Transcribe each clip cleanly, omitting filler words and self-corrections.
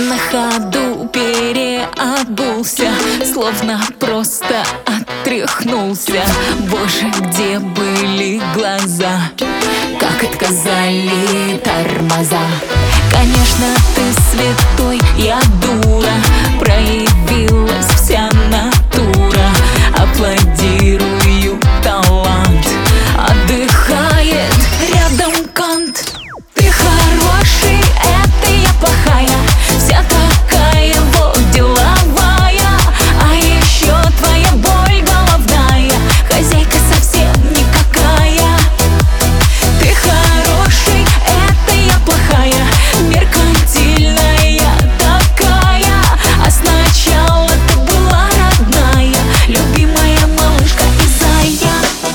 на ходу переобулся, словно просто отряхнулся. Боже, где были глаза, как отказали тормоза. Конечно, ты святой, я дура, проявилась вся натура. Аплодирую, талант отдыхает рядом кант. Ты хороший, это я плохая, вся такая вот деловая. А еще твоя боль головная, хозяйка совсем никакая. Ты хороший, это я плохая, меркантильная такая. А сначала ты была родная, любимая малышка и зая.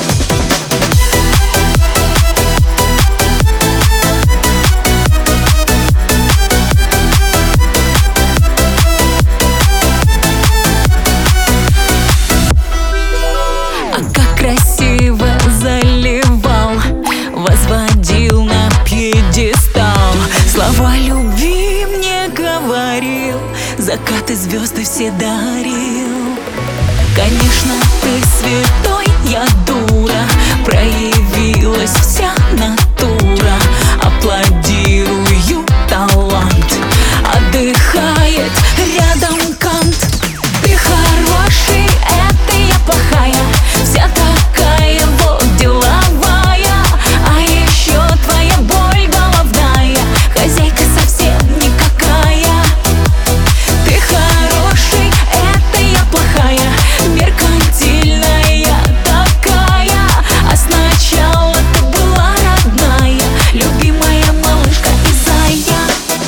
А как красиво заливал, возводил на пьедестал. Слова любви мне говорил, закаты звезды все дарил. Конечно, ты святой, я дура, проявилась вся натура. Аплодирую, талант отдыхает рядом кант. Ты хороший, это я плохая, вся такая вот деловая. А еще твоя боль головная, хозяйка совсем никакая. Ты хороший, это я плохая, меркантильная такая. А сначала ты была родная, любимая малышка и зая.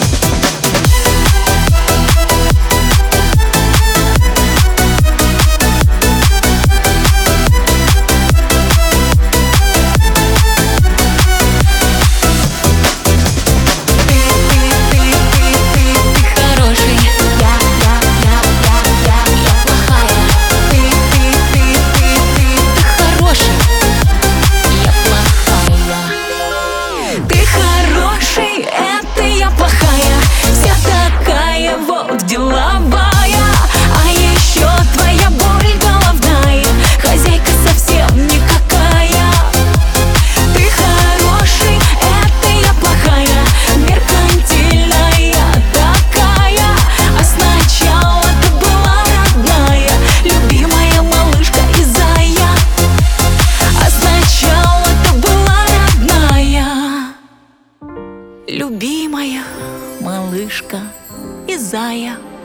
Ты хороший, это я плохая, вся такая вот деловая. А еще твоя боль головная, хозяйка совсем никакая. Ты хороший, это я плохая, меркантильная такая. А сначала ты была родная, любимая малышка и зая. А сначала ты была родная, любимая малышка и зая.